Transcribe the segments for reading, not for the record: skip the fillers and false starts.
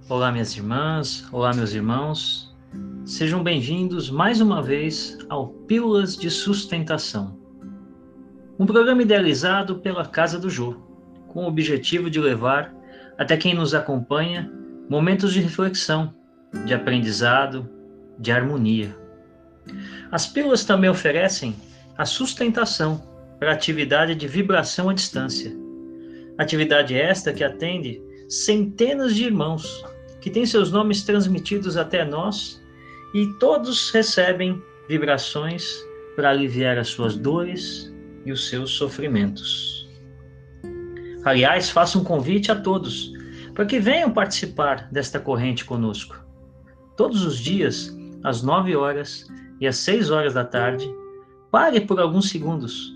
Olá, minhas irmãs, olá, meus irmãos. Sejam bem-vindos mais uma vez ao Pílulas de Sustentação, um programa idealizado pela Casa do Jô, com o objetivo de levar até quem nos acompanha momentos de reflexão, de aprendizado, de harmonia. As pílulas também oferecem a sustentação para a atividade de vibração à distância. Atividade esta que atende centenas de irmãos que têm seus nomes transmitidos até nós e todos recebem vibrações para aliviar as suas dores e os seus sofrimentos. Aliás, faço um convite a todos para que venham participar desta corrente conosco. Todos os dias, às 9 horas e às 6 horas da tarde, pare por alguns segundos.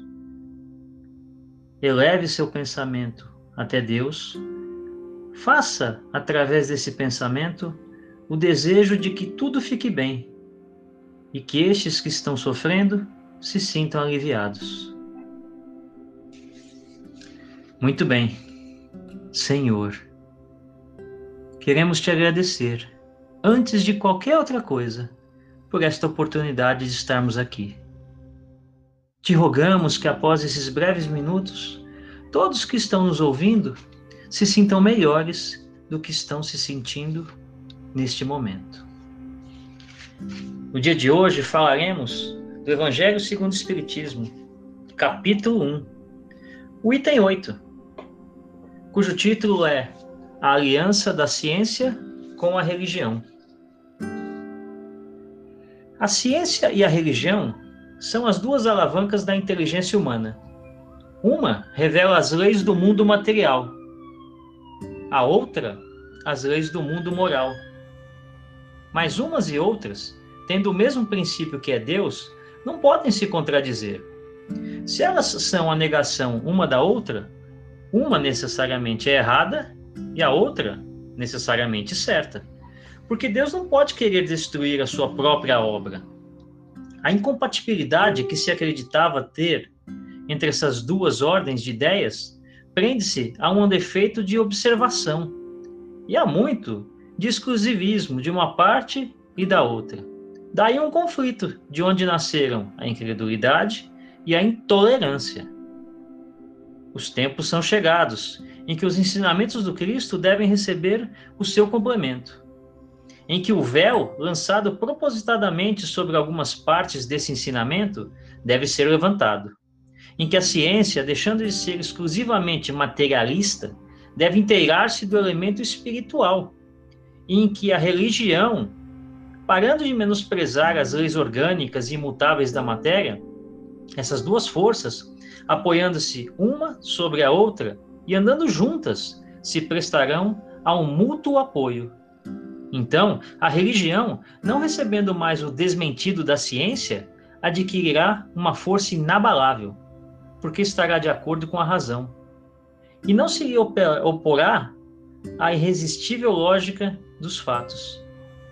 Eleve seu pensamento até Deus. Faça, através desse pensamento, o desejo de que tudo fique bem e que estes que estão sofrendo se sintam aliviados. Muito bem, Senhor, queremos te agradecer, antes de qualquer outra coisa, por esta oportunidade de estarmos aqui. Te rogamos que após esses breves minutos, todos que estão nos ouvindo se sintam melhores do que estão se sentindo neste momento. No dia de hoje falaremos do Evangelho segundo o Espiritismo, capítulo 1, o item 8, cujo título é A Aliança da Ciência com a Religião. A ciência e a religião são as duas alavancas da inteligência humana. Uma revela as leis do mundo material, a outra, as leis do mundo moral. Mas umas e outras, tendo o mesmo princípio que é Deus, não podem se contradizer. Se elas são a negação uma da outra, uma necessariamente é errada e a outra necessariamente certa. Porque Deus não pode querer destruir a sua própria obra. A incompatibilidade que se acreditava ter entre essas duas ordens de ideias prende-se a um defeito de observação e há muito de exclusivismo de uma parte e da outra. Daí um conflito de onde nasceram a incredulidade e a intolerância. Os tempos são chegados em que os ensinamentos do Cristo devem receber o seu complemento, em que o véu lançado propositadamente sobre algumas partes desse ensinamento deve ser levantado, em que a ciência, deixando de ser exclusivamente materialista, deve inteirar-se do elemento espiritual, e em que a religião, parando de menosprezar as leis orgânicas e imutáveis da matéria, essas duas forças, apoiando-se uma sobre a outra e andando juntas, se prestarão a um mútuo apoio. Então, a religião, não recebendo mais o desmentido da ciência, adquirirá uma força inabalável, porque estará de acordo com a razão, e não se oporá à irresistível lógica dos fatos.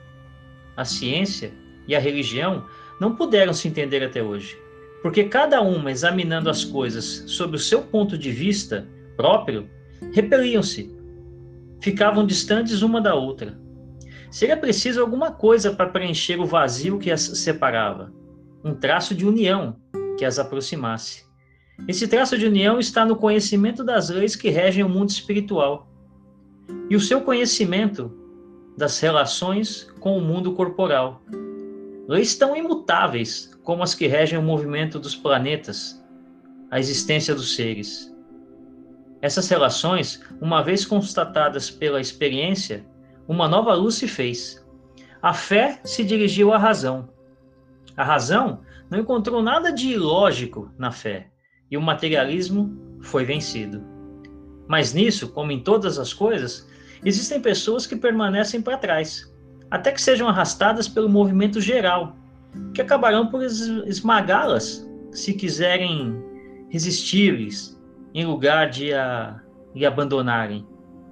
A ciência e a religião não puderam se entender até hoje, porque cada uma, examinando as coisas sob o seu ponto de vista próprio, repeliam-se, ficavam distantes uma da outra. Seria preciso alguma coisa para preencher o vazio que as separava, um traço de união que as aproximasse. Esse traço de união está no conhecimento das leis que regem o mundo espiritual e o seu conhecimento das relações com o mundo corporal. Leis tão imutáveis como as que regem o movimento dos planetas, a existência dos seres. Essas relações, uma vez constatadas pela experiência, uma nova luz se fez. A fé se dirigiu à razão. A razão não encontrou nada de ilógico na fé, e o materialismo foi vencido. Mas nisso, como em todas as coisas, existem pessoas que permanecem para trás, até que sejam arrastadas pelo movimento geral, que acabarão por esmagá-las se quiserem resistir-lhes, em lugar de lhe abandonarem.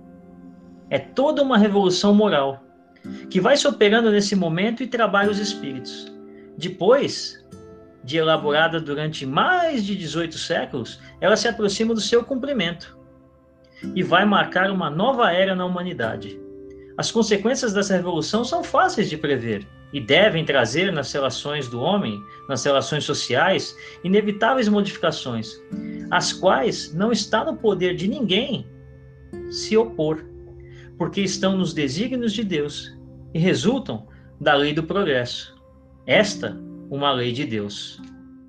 É toda uma revolução moral, que vai se operando nesse momento e trabalha os espíritos. Depois de elaborada durante mais de 18 séculos, ela se aproxima do seu cumprimento e vai marcar uma nova era na humanidade. As consequências dessa revolução são fáceis de prever e devem trazer nas relações do homem, nas relações sociais, inevitáveis modificações, às quais não está no poder de ninguém se opor, porque estão nos desígnios de Deus e resultam da lei do progresso. Esta, uma lei de Deus.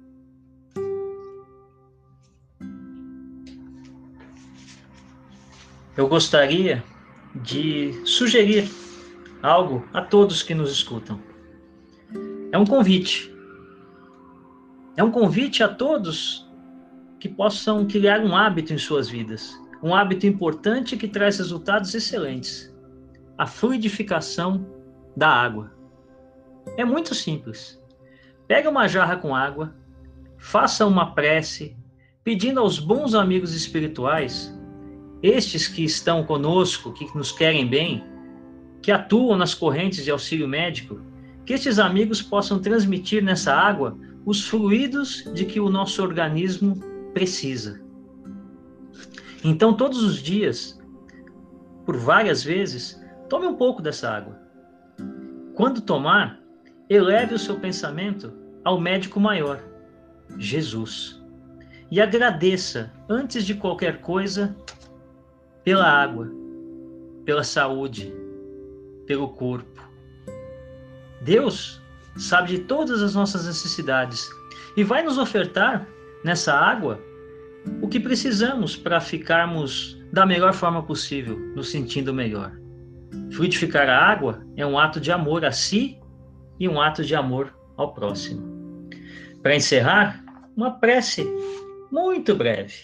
Eu gostaria de sugerir algo a todos que nos escutam. É um convite. É um convite a todos que possam criar um hábito em suas vidas. Um hábito importante que traz resultados excelentes. A fluidificação da água. É muito simples. Pega uma jarra com água, faça uma prece, pedindo aos bons amigos espirituais, estes que estão conosco, que nos querem bem, que atuam nas correntes de auxílio médico, que estes amigos possam transmitir nessa água os fluidos de que o nosso organismo precisa. Então, todos os dias, por várias vezes, tome um pouco dessa água. Quando tomar, eleve o seu pensamento ao médico maior, Jesus, e agradeça, antes de qualquer coisa, pela água, pela saúde, pelo corpo. Deus sabe de todas as nossas necessidades e vai nos ofertar nessa água o que precisamos para ficarmos da melhor forma possível, nos sentindo melhor. Fluidificar a água é um ato de amor a si e um ato de amor ao próximo. Para encerrar, uma prece muito breve.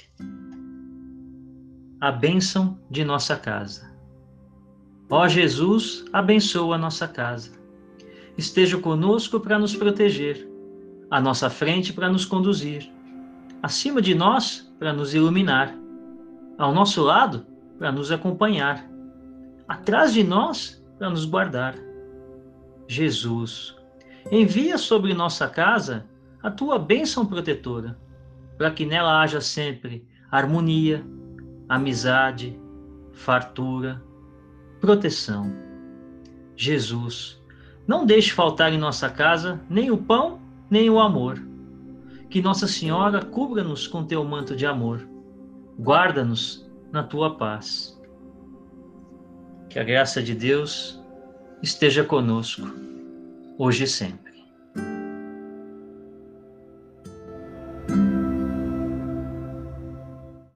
A bênção de nossa casa. Ó Jesus, abençoa a nossa casa. Esteja conosco para nos proteger, à nossa frente para nos conduzir, acima de nós para nos iluminar, ao nosso lado para nos acompanhar, atrás de nós para nos guardar. Jesus, envia sobre nossa casa a tua bênção protetora, para que nela haja sempre harmonia, amizade, fartura, proteção. Jesus, não deixe faltar em nossa casa nem o pão, nem o amor. Que Nossa Senhora cubra-nos com teu manto de amor. Guarda-nos na tua paz. Que a graça de Deus esteja conosco, hoje e sempre.